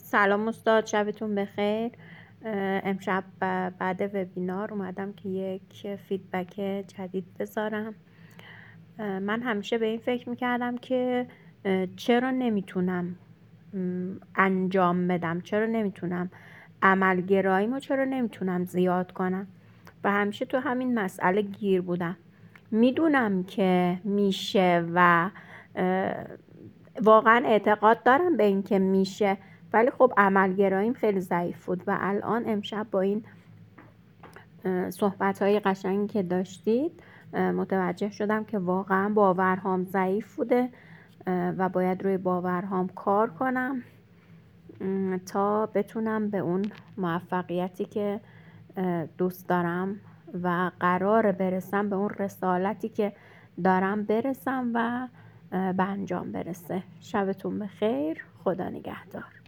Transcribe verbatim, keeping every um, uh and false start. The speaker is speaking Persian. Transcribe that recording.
سلام استاد، شبتون بخیر. اه، امشب ب- بعد وبینار اومدم که یک فیدبک جدید بذارم. اه، من همیشه به این فکر میکردم که اه، چرا نمیتونم م، انجام بدم، چرا نمیتونم عملگراییمو چرا نمیتونم زیاد کنم و همیشه تو همین مسئله گیر بودم. میدونم که میشه و اه، واقعا اعتقاد دارم به این که میشه، ولی خب عملگراییم خیلی ضعیف بود و الان امشب با این صحبت های قشنگی که داشتید اه، متوجه شدم که واقعا باورهام ضعیف بوده اه، و باید روی باورهام کار کنم م، تا بتونم به اون موفقیتی که اه، دوست دارم و قرار برسم، به اون رسالتی که دارم برسم و اه، به انجام برسه. شبتون بخیر. خدا نگهدار.